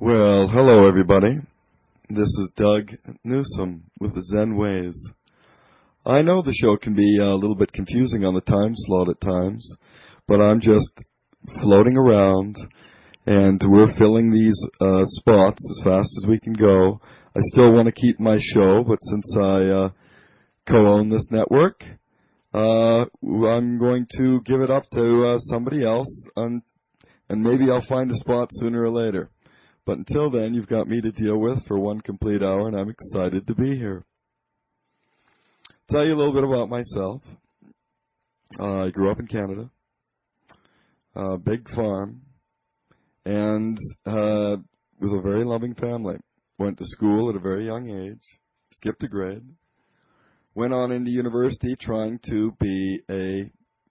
Well, hello everybody. This is Doug Newsom with the Zen Ways. I know the show can be a little bit confusing on the time slot at times, but I'm just floating around and we're filling these spots as fast as we can go. I still want to keep my show, but since I co-own this network, I'm going to give it up to somebody else, and maybe I'll find a spot sooner or later. But until then, you've got me to deal with for one complete hour, and I'm excited to be here. Tell you a little bit about myself. I grew up in Canada, big farm, and with a very loving family. Went to school at a very young age, skipped a grade, went on into university trying to be a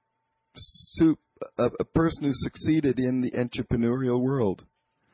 person who succeeded in the entrepreneurial world.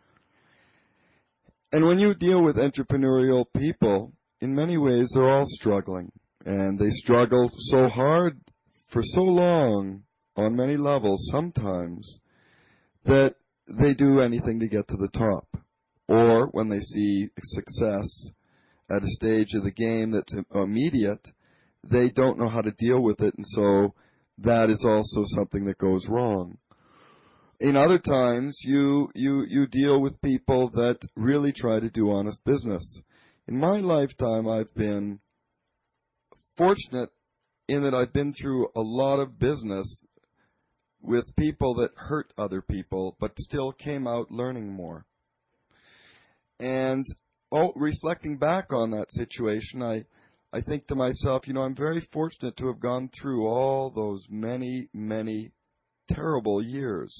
And when you deal with entrepreneurial people, in many ways they're all struggling. And they struggle so hard for so long on many levels sometimes that they do anything to get to the top. Or when they see success at a stage of the game that's immediate, they don't know how to deal with it, and so that is also something that goes wrong. In other times, you deal with people that really try to do honest business. In my lifetime, I've been fortunate in that I've been through a lot of business with people that hurt other people, but still came out learning more. And reflecting back on that situation, I think to myself, I'm very fortunate to have gone through all those many, many terrible years.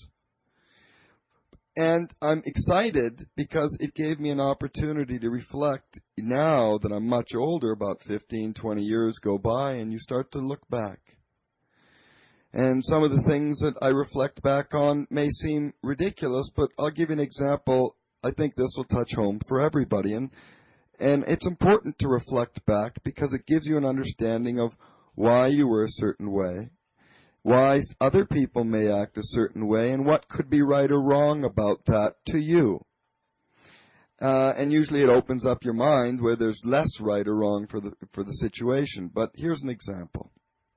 And I'm excited because it gave me an opportunity to reflect now that I'm much older, about 15, 20 years go by, and you start to look back. And some of the things that I reflect back on may seem ridiculous, but I'll give you an example. I think this will touch home for everybody. And it's important to reflect back because it gives you an understanding of why you were a certain way, why other people may act a certain way, and what could be right or wrong about that to you. And usually it opens up your mind where there's less right or wrong for the situation. But here's an example.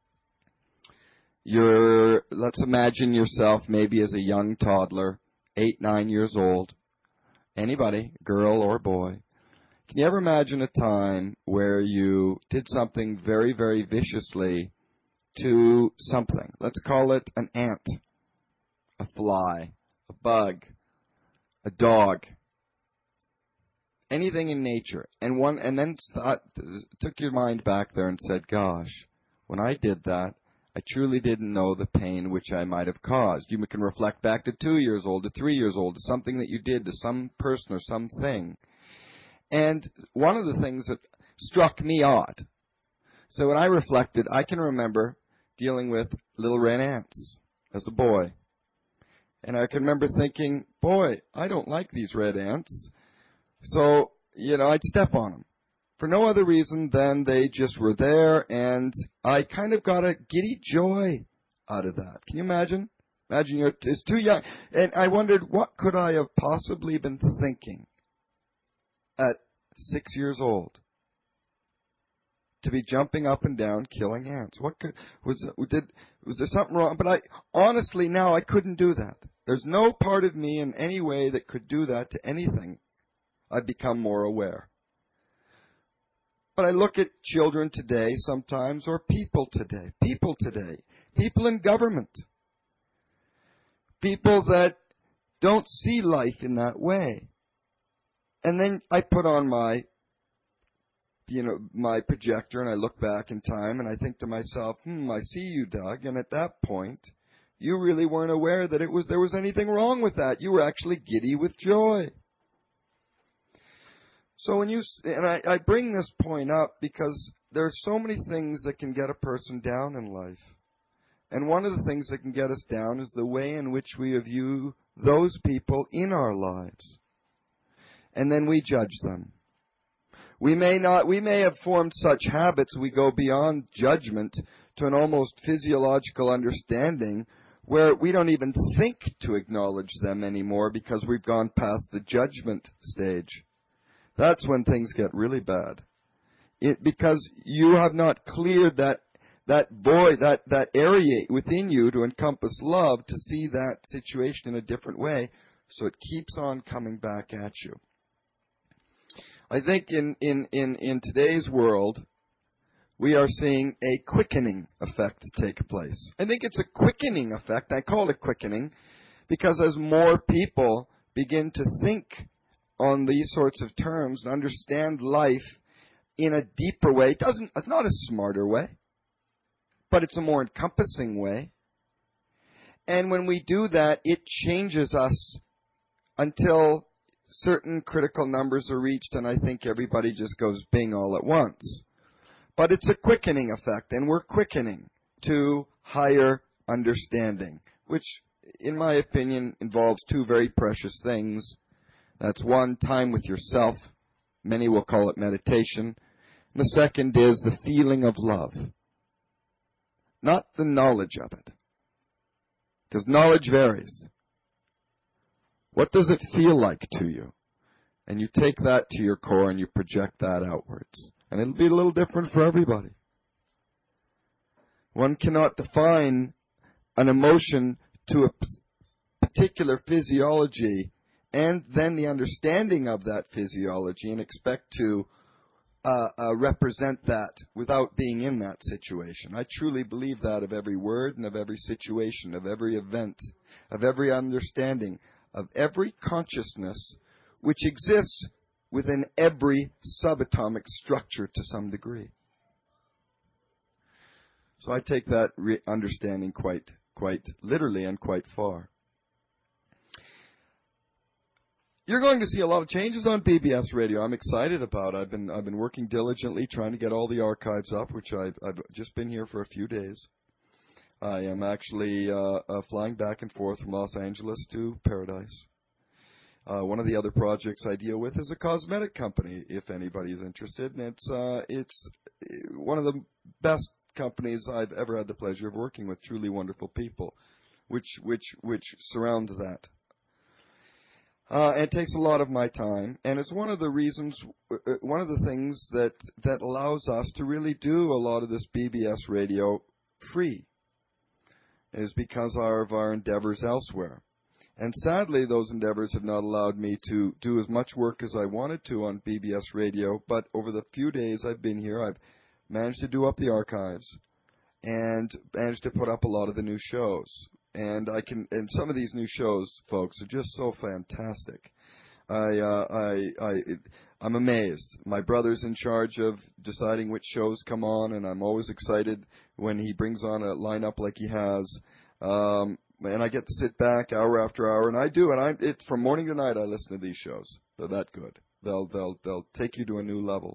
Let's imagine yourself maybe as a young toddler, 8, 9 years old. Anybody, girl or boy. Can you ever imagine a time where you did something very, very viciously to something? Let's call it an ant, a fly, a bug, a dog, anything in nature. And then took your mind back there and said, gosh, when I did that, I truly didn't know the pain which I might have caused. You can reflect back to 2 years old, to 3 years old, to something that you did to some person or something. And one of the things that struck me odd, so when I reflected, I can remember dealing with little red ants as a boy. And I can remember thinking, boy, I don't like these red ants. So, I'd step on them. For no other reason than they just were there, and I kind of got a giddy joy out of that. Can you imagine? Imagine it's too young. And I wondered, what could I have possibly been thinking at 6 years old to be jumping up and down killing ants? Was there something wrong? But honestly now I couldn't do that. There's no part of me in any way that could do that to anything. I've become more aware. But I look at children today sometimes, or people today, people in government, people that don't see life in that way. And then I put on my projector and I look back in time and I think to myself, I see you, Doug. And at that point, you really weren't aware that there was anything wrong with that. You were actually giddy with joy. So I bring this point up because there are so many things that can get a person down in life. And one of the things that can get us down is the way in which we view those people in our lives. And then we judge them. We may have formed such habits, we go beyond judgment to an almost physiological understanding where we don't even think to acknowledge them anymore because we've gone past the judgment stage. That's when things get really bad. Because you have not cleared that void, that area within you to encompass love, to see that situation in a different way, so it keeps on coming back at you. I think in today's world, we are seeing a quickening effect take place. I think it's a quickening effect. I call it quickening because as more people begin to think on these sorts of terms and understand life in a deeper way, it's not a smarter way, but it's a more encompassing way. And when we do that, it changes us until certain critical numbers are reached, and I think everybody just goes bing all at once. But it's a quickening effect, and we're quickening to higher understanding, which, in my opinion, involves two very precious things. That's one, time with yourself. Many will call it meditation. And the second is the feeling of love, not the knowledge of it, because knowledge varies. What does it feel like to you? And you take that to your core and you project that outwards. And it'll be a little different for everybody. One cannot define an emotion to a particular physiology and then the understanding of that physiology and expect to represent that without being in that situation. I truly believe that of every word and of every situation, of every event, of every understanding, of every consciousness which exists within every subatomic structure to some degree. So I take that understanding quite literally and quite far. You're going to see a lot of changes on BBS Radio. I'm excited about. I've been working diligently trying to get all the archives up, which I've just been here for a few days. I am actually flying back and forth from Los Angeles to Paradise. One of the other projects I deal with is a cosmetic company, if anybody is interested, and it's one of the best companies I've ever had the pleasure of working with. Truly wonderful people, which surround that. It takes a lot of my time, and it's one of the reasons, one of the things that allows us to really do a lot of this BBS radio free, is because of our endeavors elsewhere. And sadly, those endeavors have not allowed me to do as much work as I wanted to on BBS Radio, but over the few days I've been here, I've managed to do up the archives and managed to put up a lot of the new shows. And some of these new shows, folks, are just so fantastic. I'm amazed. My brother's in charge of deciding which shows come on, and I'm always excited when he brings on a lineup like he has. And I get to sit back hour after hour, and I do, and it's from morning to night I listen to these shows. They're that good. They'll take you to a new level.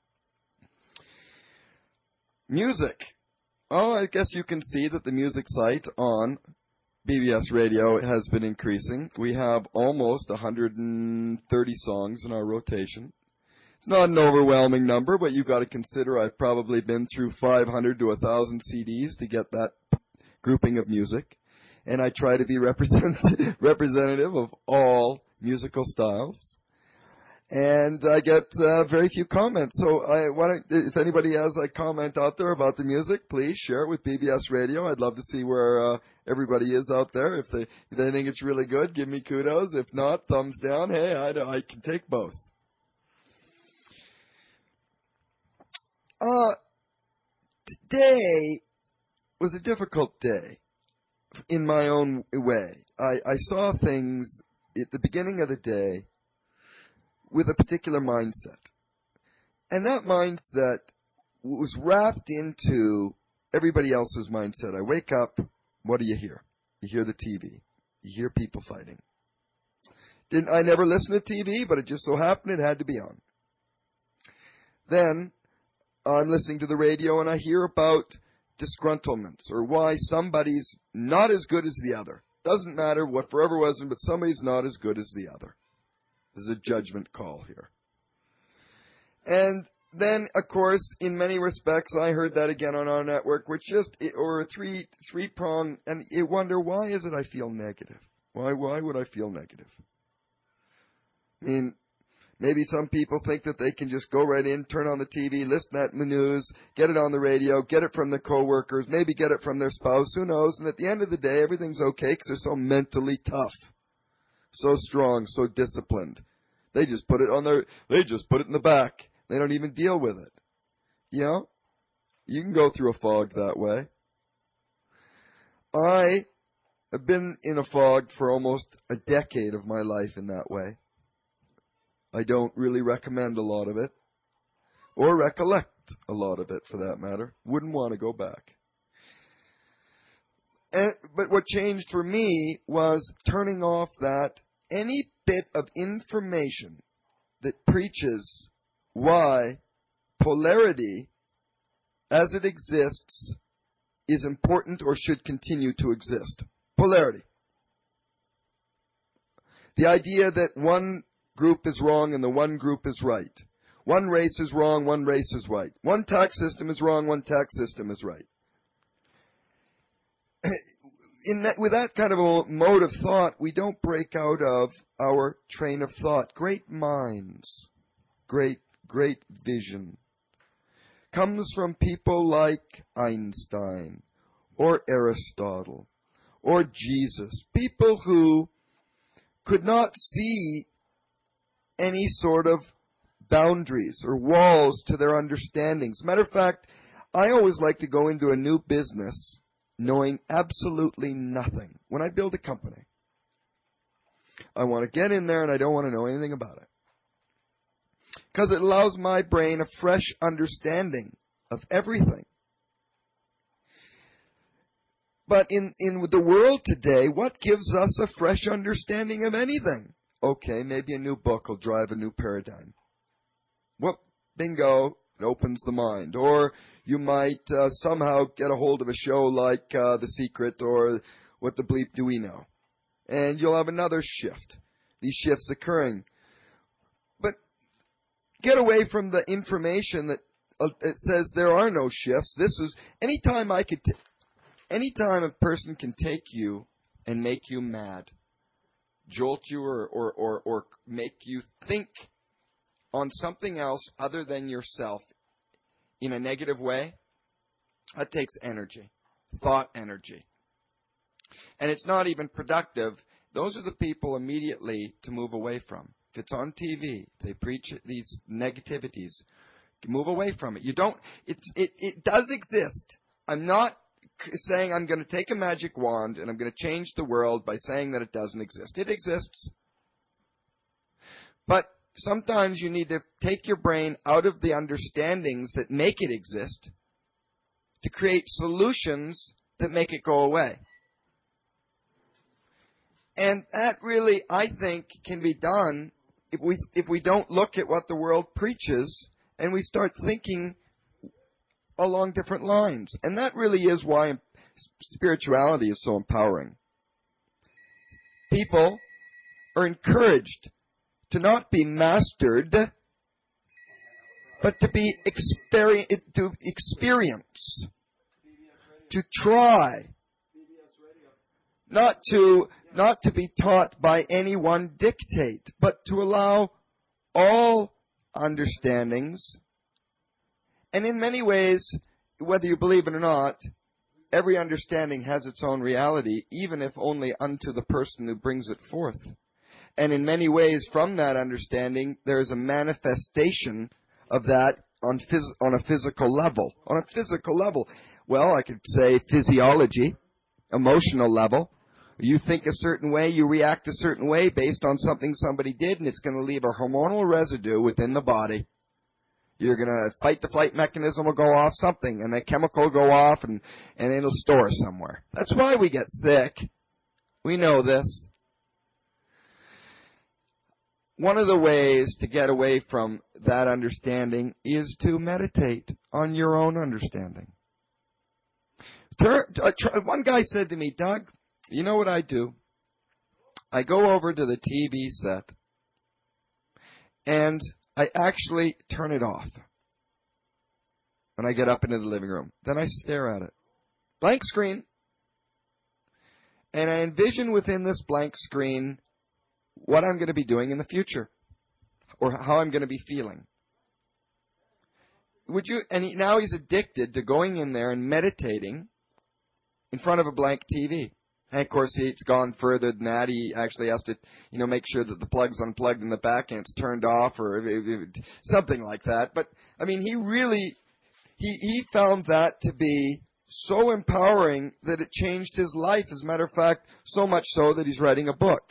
Music. Oh, I guess you can see that the music site on BBS Radio has been increasing. We have almost 130 songs in our rotation. It's not an overwhelming number, but you've got to consider I've probably been through 500 to 1,000 CDs to get that grouping of music. And I try to be representative of all musical styles. And I get very few comments. So if anybody has a comment out there about the music, please share it with BBS Radio. I'd love to see where everybody is out there. If they think it's really good, give me kudos. If not, thumbs down. Hey, I can take both. Today was a difficult day in my own way. I saw things at the beginning of the day with a particular mindset. And that mindset was wrapped into everybody else's mindset. I wake up, what do you hear? You hear the TV. You hear people fighting. I never listened to TV, but it just so happened it had to be on. Then I'm listening to the radio and I hear about disgruntlements or why somebody's not as good as the other. Doesn't matter what forever wasn't, but somebody's not as good as the other. This is a judgment call here. And then, of course, in many respects, I heard that again on our network, which or a three-prong, and you wonder, why is it I feel negative? Why would I feel negative? I mean, maybe some people think that they can just go right in, turn on the TV, listen to the news, get it on the radio, get it from their coworkers, maybe get it from their spouse, who knows? And at the end of the day, everything's okay because they're so mentally tough, so strong, so disciplined. They just put it in the back. They don't even deal with it. You know? You can go through a fog that way. I have been in a fog for almost a decade of my life in that way. I don't really recommend a lot of it, or recollect a lot of it for that matter. Wouldn't want to go back. But what changed for me was turning off that any bit of information that preaches why polarity as it exists is important or should continue to exist. Polarity. The idea that one group is wrong and the one group is right. One race is wrong, one race is right. One tax system is wrong, one tax system is right. With that kind of a mode of thought, we don't break out of our train of thought. Great minds, great vision comes from people like Einstein or Aristotle or Jesus, people who could not see any sort of boundaries or walls to their understandings. Matter of fact, I always like to go into a new business knowing absolutely nothing. When I build a company, I want to get in there and I don't want to know anything about it. Because it allows my brain a fresh understanding of everything. But in the world today, what gives us a fresh understanding of anything? Okay, maybe a new book will drive a new paradigm. Whoop, bingo, it opens the mind. Or you might somehow get a hold of a show like The Secret or What the Bleep Do We Know? And you'll have another shift. These shifts occurring. But get away from the information that it says there are no shifts. This is anytime a person can take you and make you mad, jolt you or make you think on something else other than yourself in a negative way, that takes energy, thought energy. And it's not even productive. Those are the people immediately to move away from. If it's on TV, they preach these negativities. Move away from it. It does exist. I'm not saying I'm going to take a magic wand and I'm going to change the world by saying that it doesn't exist. It exists. But sometimes you need to take your brain out of the understandings that make it exist to create solutions that make it go away. And that really, I think, can be done if we don't look at what the world preaches and we start thinking along different lines. And that really is why spirituality is so empowering. People are encouraged to not be mastered, but to be experience, to try, not to be taught by any one dictate, but to allow all understandings. And in many ways, whether you believe it or not, every understanding has its own reality, even if only unto the person who brings it forth. And in many ways, from that understanding, there is a manifestation of that on a physical level. On a physical level. Well, I could say physiology, emotional level. You think a certain way, you react a certain way based on something somebody did, and it's going to leave a hormonal residue within the body. You're going to fight the flight mechanism will go off something, and a chemical will go off, and it'll store somewhere. That's why we get sick. We know this. One of the ways to get away from that understanding is to meditate on your own understanding. One guy said to me, Doug, you know what I do? I go over to the TV set, and I actually turn it off. when I get up into the living room. Then I stare at it. Blank screen. And I envision within this blank screen what I'm going to be doing in the future or how I'm going to be feeling. Now he's addicted to going in there and meditating in front of a blank TV. And of course, it's gone further than that. He actually has to, make sure that the plug's unplugged in the back and it's turned off or something like that. But, he found that to be so empowering that it changed his life. As a matter of fact, so much so that he's writing a book.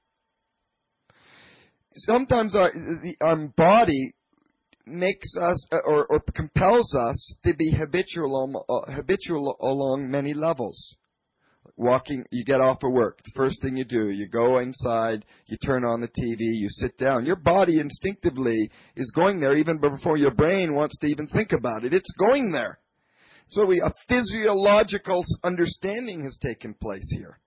Sometimes our body makes us or compels us to be habitual along many levels. Walking, you get off of work. The first thing you do, you go inside, you turn on the TV, you sit down. Your body instinctively is going there even before your brain wants to even think about it. It's going there. So a physiological understanding has taken place here.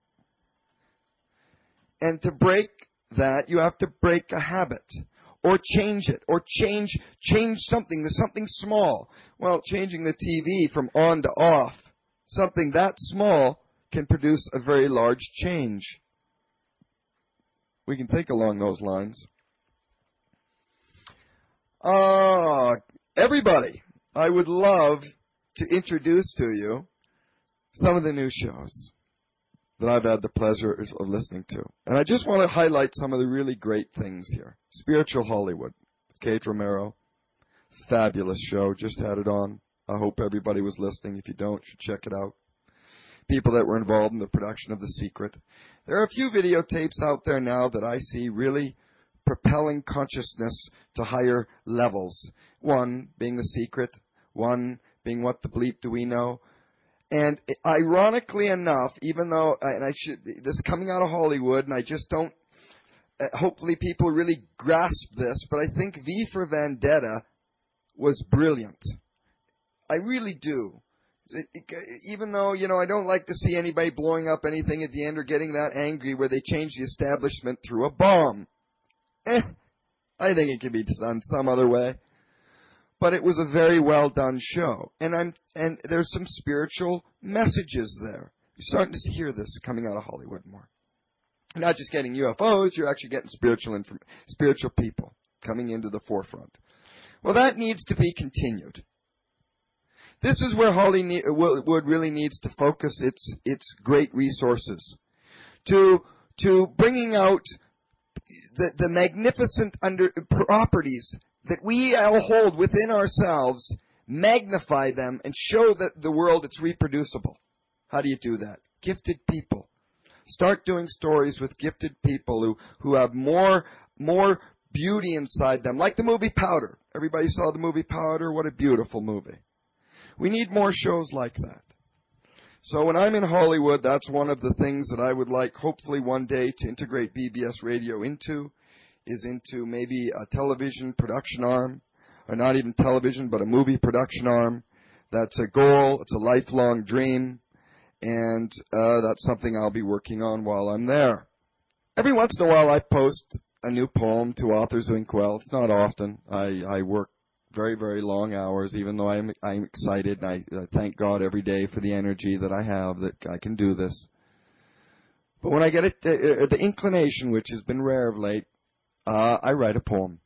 And to break that, you have to break a habit. Or change it. Or change something. There's something small. Well, changing the TV from on to off, something that small can produce a very large change. We can think along those lines. Everybody, I would love to introduce to you some of the new shows that I've had the pleasure of listening to. And I just want to highlight some of the really great things here. Spiritual Hollywood, Kate Romero, fabulous show, just had it on. I hope everybody was listening. If you don't, you should check it out. People that were involved in the production of The Secret. There are a few videotapes out there now that I see really propelling consciousness to higher levels. One being The Secret, one being What the Bleep Do We Know? And ironically enough, even though, this is coming out of Hollywood, and I just don't, hopefully people really grasp this, but I think V for Vendetta was brilliant. I really do. Even though, I don't like to see anybody blowing up anything at the end or getting that angry where they change the establishment through a bomb. I think it can be done some other way. But it was a very well done show. And there's some spiritual messages there. You're starting to hear this coming out of Hollywood more. You're not just getting UFOs, you're actually getting spiritual people coming into the forefront. Well, that needs to be continued. This is where Hollywood really needs to focus its great resources to bringing out the magnificent properties that we all hold within ourselves, magnify them, and show the world it's reproducible. How do you do that? Gifted people. Start doing stories with gifted people who have more beauty inside them, like the movie Powder. Everybody saw the movie Powder? What a beautiful movie. We need more shows like that. So when I'm in Hollywood, that's one of the things that I would like, hopefully one day, to integrate BBS Radio into maybe a television production arm, or not even television, but a movie production arm. That's a goal. It's a lifelong dream. And that's something I'll be working on while I'm there. Every once in a while, I post a new poem to Authors Inkwell. It's not often. I work very, very long hours, even though I'm excited, and I thank God every day for the energy that I have, that I can do this. But when I get the inclination, which has been rare of late, I write a poem.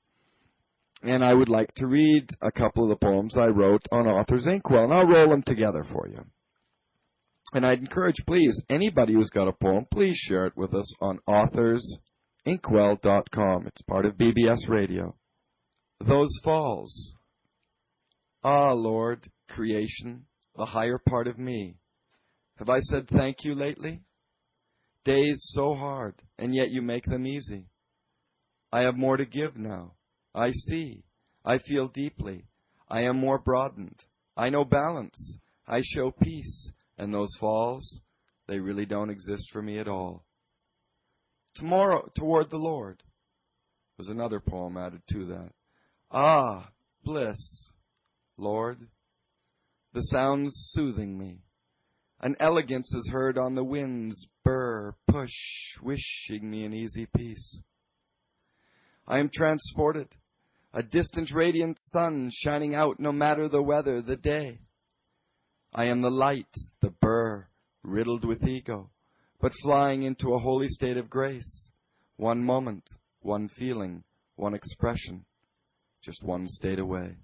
And I would like to read a couple of the poems I wrote on Authors Inkwell, and I'll roll them together for you. And I'd encourage, please, anybody who's got a poem, please share it with us on authorsinkwell.com. It's part of BBS Radio. Those falls. Ah, Lord, creation, the higher part of me. Have I said thank you lately? Days so hard, and yet you make them easy. I have more to give now. I see. I feel deeply. I am more broadened. I know balance. I show peace. And those falls, they really don't exist for me at all. Tomorrow, Toward the Lord, was another poem added to that. Ah, bliss, Lord, the sounds soothing me. An elegance is heard on the winds, burr, push, wishing me an easy peace. I am transported. a distant radiant sun shining out no matter the weather, the day. I am the light, the burr, riddled with ego, but flying into a holy state of grace. One moment, one feeling, one expression, just one state away.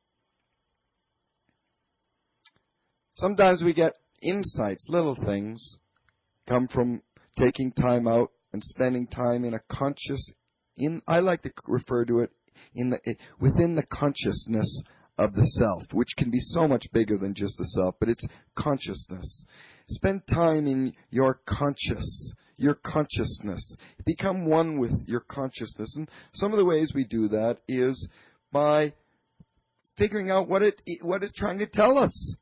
Sometimes we get insights, little things, come from taking time out and spending time in a I like to refer to it within the consciousness of the self, which can be so much bigger than just the self, but it's consciousness. Spend time in your consciousness. Become one with your consciousness. And some of the ways we do that is by figuring out what it's trying to tell us.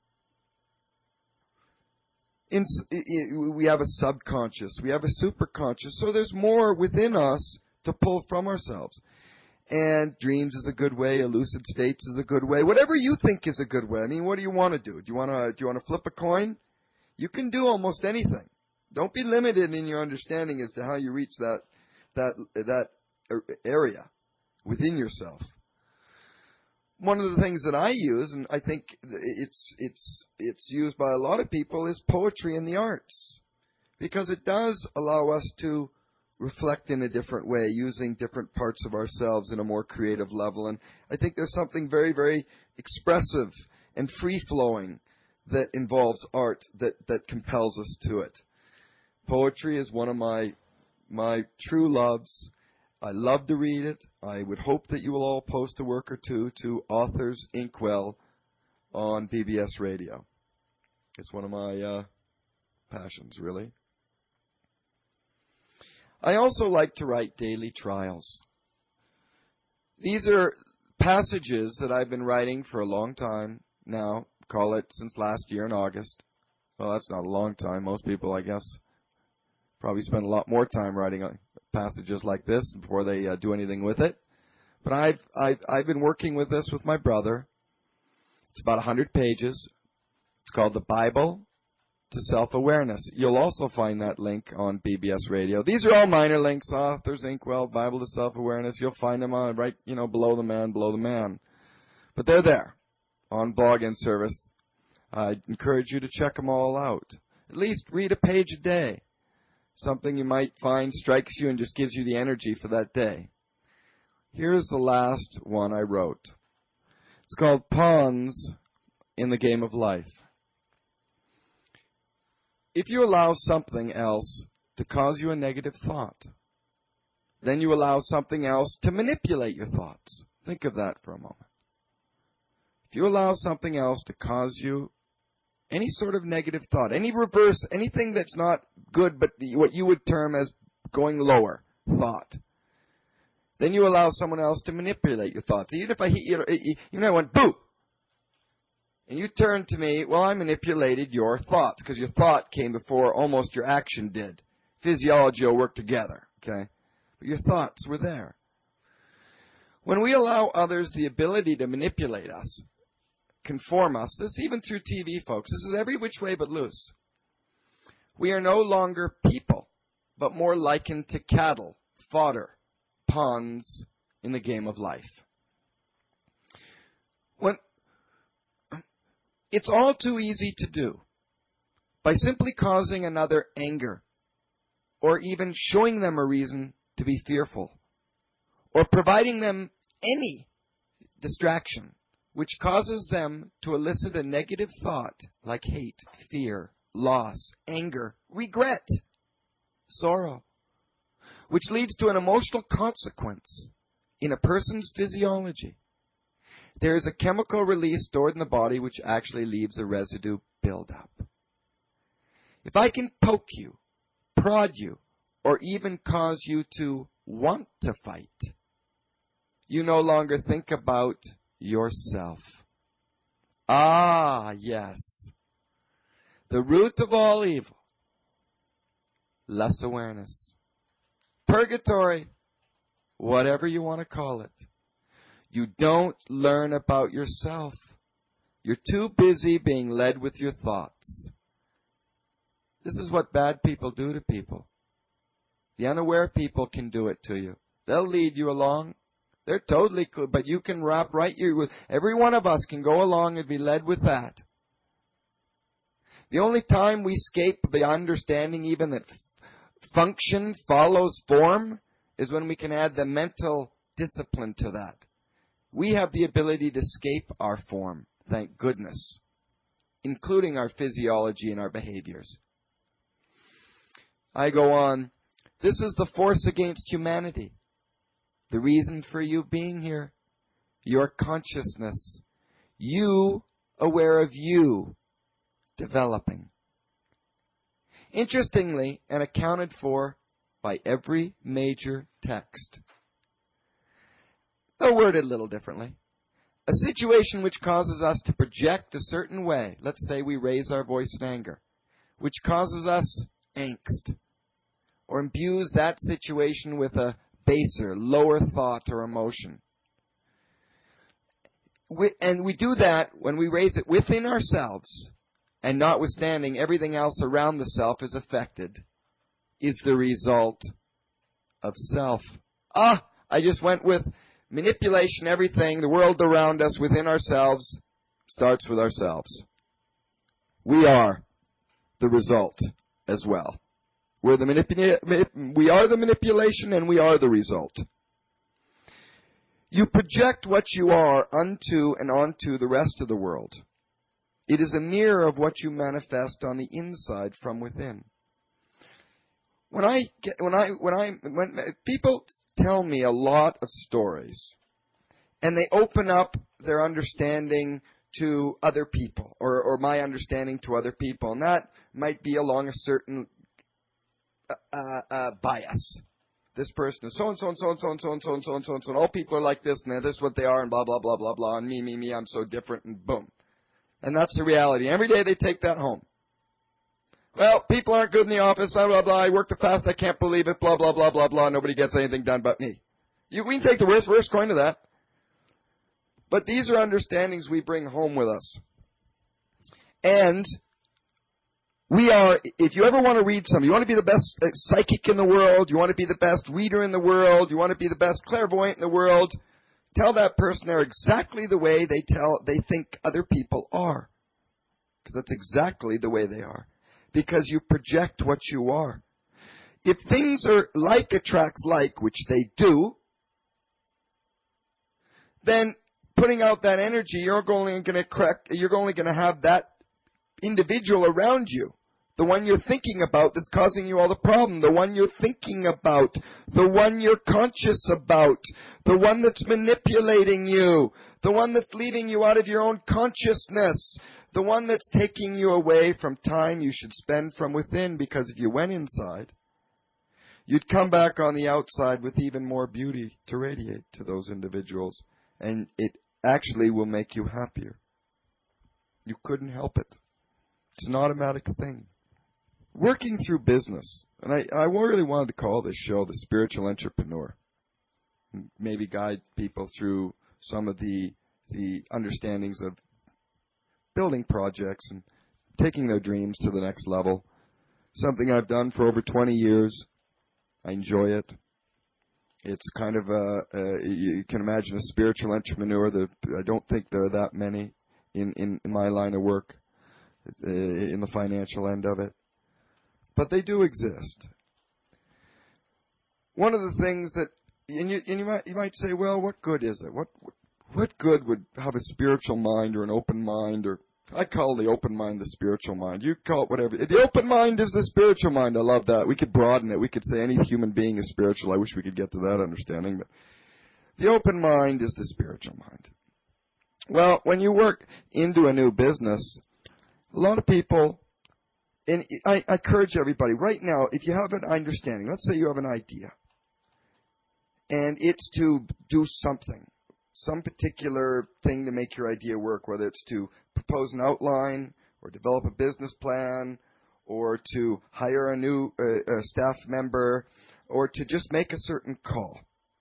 We have a subconscious, we have a superconscious, so there's more within us to pull from ourselves. And dreams is a good way, lucid states is a good way, whatever you think is a good way. I mean, what do you want to do? Do you want to flip a coin? You can do almost anything. Don't be limited in your understanding as to how you reach that area within yourself. One of the things that I use, and I think it's used by a lot of people, is poetry and the arts, because it does allow us to reflect in a different way, using different parts of ourselves in a more creative level. And I think there's something very, very expressive and free-flowing that involves art that compels us to it. Poetry is one of my true loves. I love to read it. I would hope that you will all post a work or two to Authors Inkwell on BBS Radio. It's one of my passions, really. I also like to write daily trials. These are passages that I've been writing for a long time now. Call it since last year in August. Well, that's not a long time. Most people, I guess, probably spend a lot more time writing passages like this before they do anything with it. But I've been working with this with my brother. It's about 100 pages. It's called The Bible to Self-Awareness. You'll also find that link on BBS Radio. These are all minor links. Authors Inkwell, Bible to Self-Awareness. You'll find them on right, below the man. But they're there on Blog and Service. I encourage you to check them all out. At least read a page a day. Something you might find strikes you and just gives you the energy for that day. Here's the last one I wrote. It's called Pawns in the Game of Life. If you allow something else to cause you a negative thought, then you allow something else to manipulate your thoughts. Think of that for a moment. If you allow something else to cause you any sort of negative thought, any reverse, anything that's not good, but what you would term as going lower thought, then you allow someone else to manipulate your thoughts. Even if I hit you, even if I went, boo, and you turned to me, well, I manipulated your thoughts, because your thought came before almost your action did. Physiology will work together, okay? But your thoughts were there. When we allow others the ability to manipulate us, conform us, this is even through TV, folks. This is every which way but loose. We are no longer people, but more likened to cattle, fodder, pawns in the game of life. It's all too easy to do by simply causing another anger, or even showing them a reason to be fearful, or providing them any distraction which causes them to elicit a negative thought like hate, fear, loss, anger, regret, sorrow, which leads to an emotional consequence in a person's physiology. There is a chemical release stored in the body which actually leaves a residue buildup. If I can poke you, prod you, or even cause you to want to fight, you no longer think about yourself. Ah, yes. The root of all evil, less awareness. Purgatory, whatever you want to call it. You don't learn about yourself. You're too busy being led with your thoughts. This is what bad people do to people. The unaware people can do it to you. They'll lead you along. They're totally cool, but you can wrap right here with, every one of us can go along and be led with that. The only time we escape the understanding even that function follows form is when we can add the mental discipline to that. We have the ability to escape our form, thank goodness, including our physiology and our behaviors. I go on. This is the force against humanity. The reason for you being here, your consciousness, you aware of you developing. Interestingly, and accounted for by every major text. Though worded a little differently. A situation which causes us to project a certain way, let's say we raise our voice in anger, which causes us angst, or imbues that situation with a baser, lower thought or emotion. And we do that when we raise it within ourselves, and notwithstanding everything else around the self is affected, is the result of self. I just went with manipulation, everything, the world around us, within ourselves, starts with ourselves. We are the result as well. We are the manipulation and we are the result. You project what you are unto and onto the rest of the world. It is a mirror of what you manifest on the inside from within. When people tell me a lot of stories, and they open up their understanding to other people, or my understanding to other people, and that might be along a certain bias. This person is so-and-so, and so-and-so, and so-and-so, and so-and-so, and so-and-so, and all people are like this, and this is what they are, and blah, blah, blah, blah, blah, and me, I'm so different, and boom. And that's the reality. Every day they take that home. Well, people aren't good in the office, blah, blah, blah, I work the fast, I can't believe it, blah, blah, blah, blah, blah, nobody gets anything done but me. We can take the reverse coin to that. But these are understandings we bring home with us. And we are, if you ever want to read something, you want to be the best psychic in the world, you want to be the best reader in the world, you want to be the best clairvoyant in the world, tell that person they're exactly the way they think other people are. Because that's exactly the way they are. Because you project what you are. If things are like attract like, which they do, then putting out that energy, you're only going to have that individual around you. The one you're thinking about that's causing you all the problem. The one you're thinking about. The one you're conscious about. The one that's manipulating you. The one that's leaving you out of your own consciousness. The one that's taking you away from time you should spend from within. Because if you went inside, you'd come back on the outside with even more beauty to radiate to those individuals. And it actually will make you happier. You couldn't help it. It's an automatic thing. Working through business, and I really wanted to call this show The Spiritual Entrepreneur. Maybe guide people through some of the understandings of building projects and taking their dreams to the next level. Something I've done for over 20 years. I enjoy it. It's kind of you can imagine a spiritual entrepreneur. I don't think there are that many in my line of work, in the financial end of it. But they do exist. One of the things that, you might say, well, what good is it? What good would have a spiritual mind or an open mind, or I call the open mind the spiritual mind. You call it whatever. The open mind is the spiritual mind. I love that. We could broaden it. We could say any human being is spiritual. I wish we could get to that understanding. But the open mind is the spiritual mind. Well, when you work into a new business, a lot of people, and I encourage everybody right now, if you have an understanding, let's say you have an idea, and it's to do something, some particular thing to make your idea work, whether it's to propose an outline or develop a business plan or to hire a new staff member or to just make a certain call.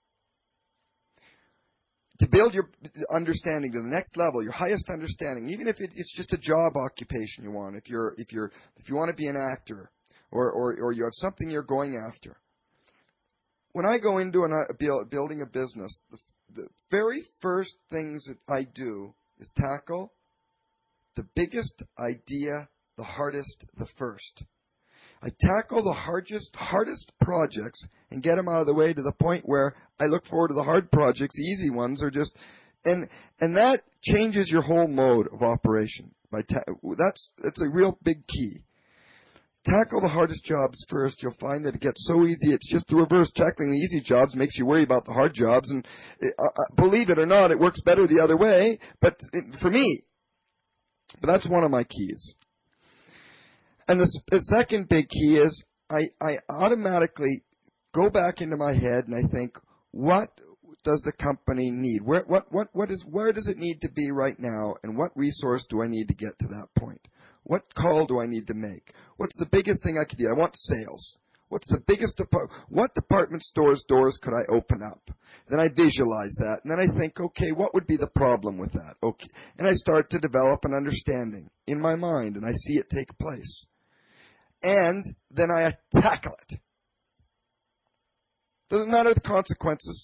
To build your understanding to the next level, your highest understanding, even if it's just a job occupation you want, if you want to be an actor or you have something you're going after. When I go into building a business, the very first things that I do is tackle the biggest idea, the hardest, the first. I tackle the hardest projects and get them out of the way to the point where I look forward to the hard projects. The easy ones are just, and that changes your whole mode of operation. That's a real big key. Tackle the hardest jobs first. You'll find that it gets so easy. It's just the reverse. Tackling the easy jobs makes you worry about the hard jobs. And believe it or not, it works better the other way. But for me, that's one of my keys. And the second big key is I automatically go back into my head and I think, what does the company need? Where does it need to be right now? And what resource do I need to get to that point? What call do I need to make? What's the biggest thing I could do? I want sales. What's the biggest what department stores doors could I open up? Then I visualize that, and then I think, okay, what would be the problem with that? Okay, and I start to develop an understanding in my mind, and I see it take place. And then I tackle it. Doesn't matter the consequences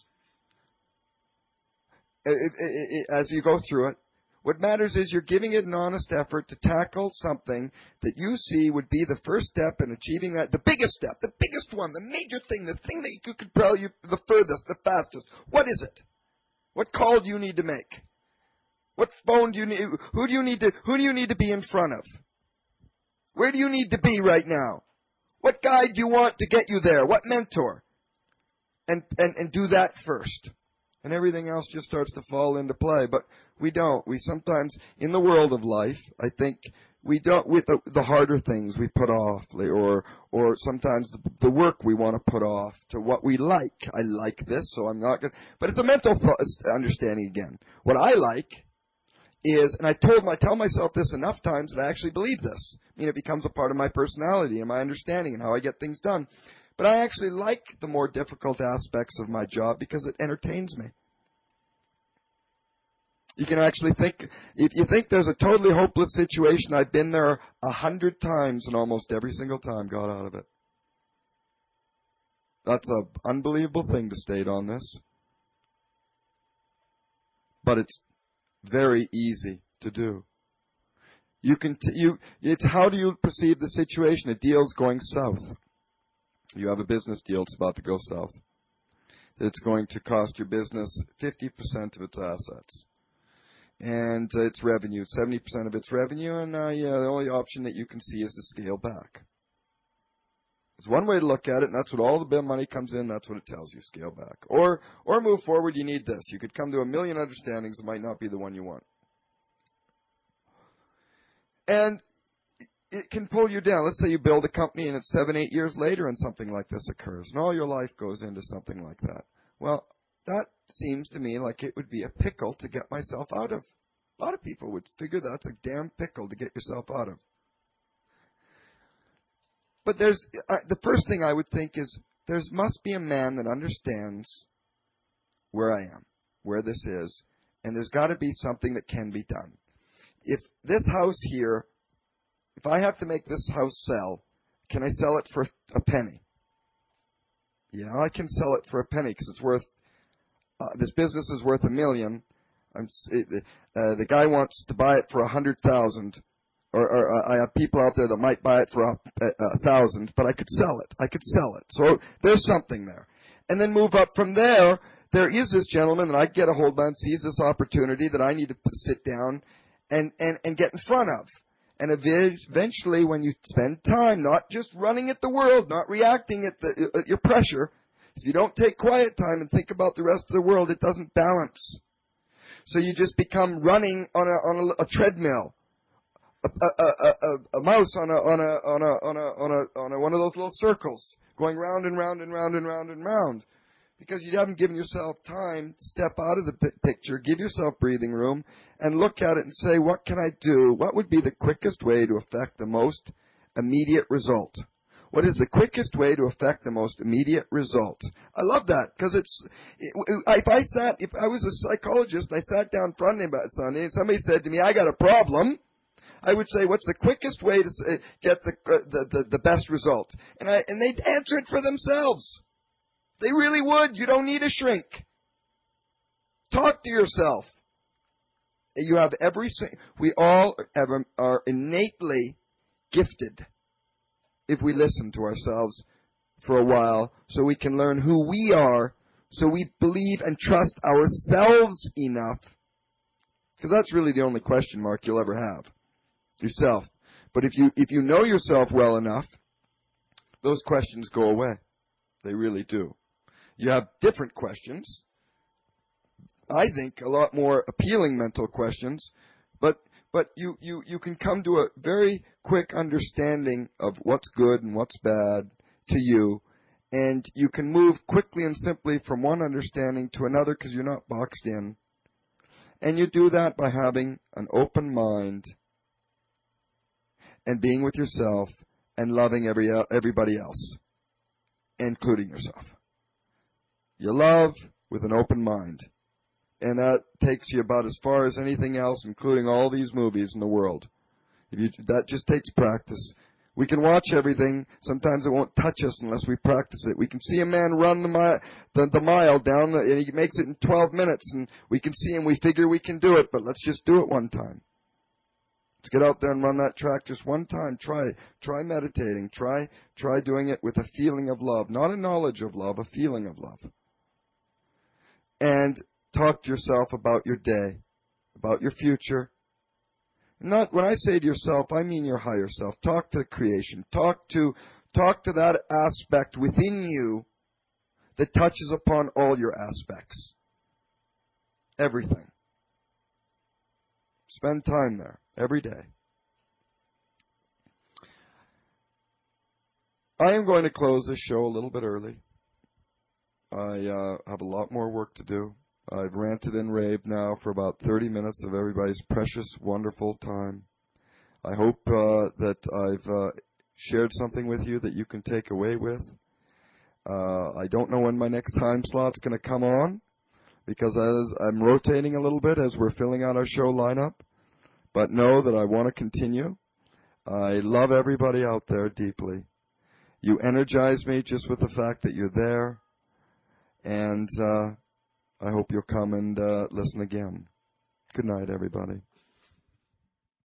as you go through it. What matters is you're giving it an honest effort to tackle something that you see would be the first step in achieving that, the biggest step, the biggest one, the major thing, the thing that you could tell you the furthest, the fastest. What is it? What call do you need to make? What phone do you need? Who do you need to be in front of? Where do you need to be right now? What guide do you want to get you there? What mentor? And do that first. And everything else just starts to fall into play. But we don't. We sometimes, in the world of life, I think we don't, with the harder things we put off, or sometimes the work we want to put off to what we like. I like this, so I'm not going to. But it's a mental understanding again. What I like is, and I tell myself this enough times that I actually believe this. I mean, it becomes a part of my personality and my understanding and how I get things done. But I actually like the more difficult aspects of my job because it entertains me. You can actually think, if you think there's a totally hopeless situation, I've been there 100 times and almost every single time got out of it. That's an unbelievable thing to state on this. But it's very easy to do. It's how do you perceive the situation? A deal's going south. You have a business deal, it's about to go south. It's going to cost your business 50% of its assets. And its revenue, 70% of its revenue, and the only option that you can see is to scale back. It's one way to look at it, and that's what all the big money comes in, that's what it tells you, scale back. Or move forward, you need this. You could come to a million understandings, it might not be the one you want. And it can pull you down. Let's say you build a company and it's 7-8 years later and something like this occurs, and all your life goes into something like that. Well, that seems to me like it would be a pickle to get myself out of. A lot of people would figure that's a damn pickle to get yourself out of. But the first thing I would think is there must be a man that understands where I am, where this is, and there's got to be something that can be done. If this house here, if I have to make this house sell, can I sell it for a penny? Yeah, I can sell it for a penny because it's worth, this business is worth $1 million. The guy wants to buy it for 100,000, or I have people out there that might buy it for 1,000, but I could sell it. So there's something there. And then move up from there. There is this gentleman that I get a hold of and sees this opportunity that I need to sit down and get in front of. And eventually, when you spend time not just running at the world, not reacting at your pressure, if you don't take quiet time and think about the rest of the world, it doesn't balance. So you just become running on a treadmill, a mouse on one of those little circles, going round and round and round and round and round. Because you haven't given yourself time to step out of the picture, give yourself breathing room, and look at it and say, what can I do? What would be the quickest way to affect the most immediate result? What is the quickest way to affect the most immediate result? I love that, because if I was a psychologist and I sat down in front of him and somebody said to me, I got a problem, I would say, what's the quickest way to get the best result? And they'd answer it for themselves. They really would. You don't need a shrink. Talk to yourself. You have we all are innately gifted if we listen to ourselves for a while so we can learn who we are, so we believe and trust ourselves enough. Because that's really the only question mark you'll ever have. Yourself. But if you know yourself well enough, those questions go away. They really do. You have different questions. I think a lot more appealing mental questions, but you can come to a very quick understanding of what's good and what's bad to you, and you can move quickly and simply from one understanding to another because you're not boxed in. And you do that by having an open mind and being with yourself and loving everybody else, including yourself. You love with an open mind. And that takes you about as far as anything else, including all these movies in the world. That just takes practice. We can watch everything. Sometimes it won't touch us unless we practice it. We can see a man run the mile down, and he makes it in 12 minutes, and we can see him. We figure we can do it, but let's just do it one time. Let's get out there and run that track just one time. Try meditating. Try doing it with a feeling of love, not a knowledge of love, a feeling of love. And talk to yourself about your day, about your future. Not when I say to yourself, I mean your higher self. Talk to creation. Talk to that aspect within you that touches upon all your aspects. Everything. Spend time there every day. I am going to close this show a little bit early. I have a lot more work to do. I've ranted and raved now for about 30 minutes of everybody's precious, wonderful time. I hope that I've shared something with you that you can take away with. I don't know when my next time slot's going to come on, because as I'm rotating a little bit as we're filling out our show lineup. But know that I want to continue. I love everybody out there deeply. You energize me just with the fact that you're there. And I hope you'll come and listen again. Good night, everybody.